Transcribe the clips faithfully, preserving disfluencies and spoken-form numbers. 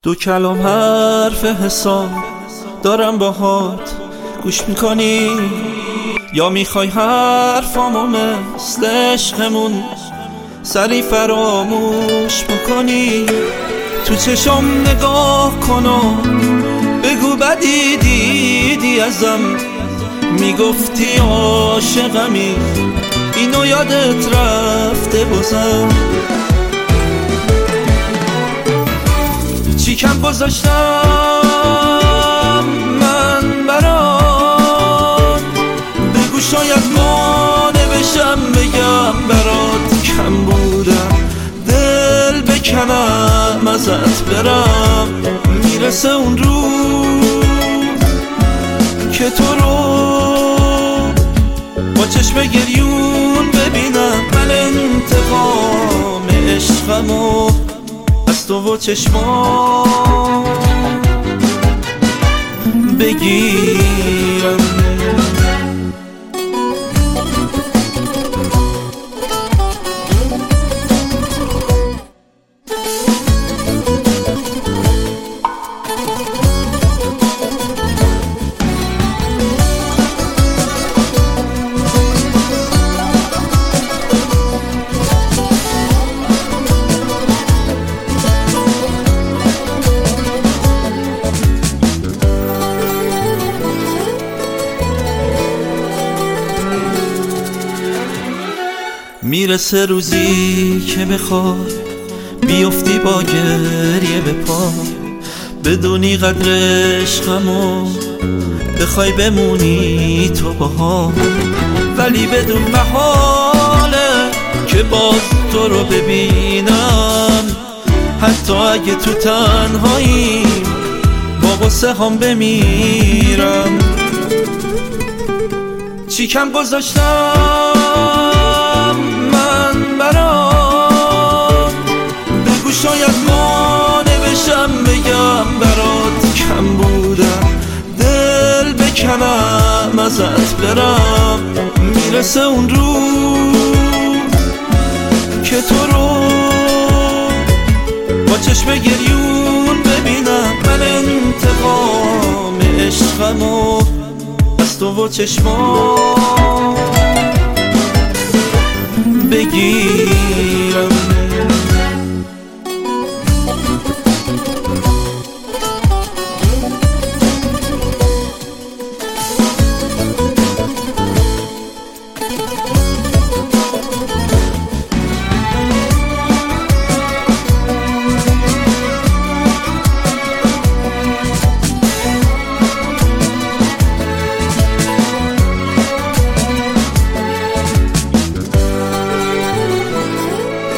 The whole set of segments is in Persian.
دو کلام حرف حساب دارم باهات، گوش میکنی یا میخوای حرفامو مثل عشقمون سری فراموش بکنی؟ تو چشم نگاه کن و بگو بدی دیدی ازم، میگفتی عاشقمی اینو یادت رفته بازم. چی کم گذاشتم من برات، بگو شاید مانع بشم بگم برات کم بودم، دل بکنم ازت برم. میرسه اون روز که تو رو با چشم گریون ببینم، من انتقام عشقمو از تو و چشمام بگیرم. میرسه روزی که بخوای بیفتی با گریه به پا، بدونی قدر عشقمو بخوای بمونی تو باها، ولی بدون محاله که باز تو رو ببینم، حتی اگه تو تنهایی با غصه هم بمیرم. چی کم گذاشتم من برات، بگو شاید مانع بشم بگم برات کم بودم، دل بکنم ازت برم. میرسه اون روز که تو رو با چشم گریون ببینم، من انتقام عشقمو از تو و چشمام بگیرم.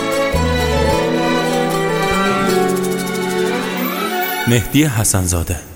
مهدی حسن زاده.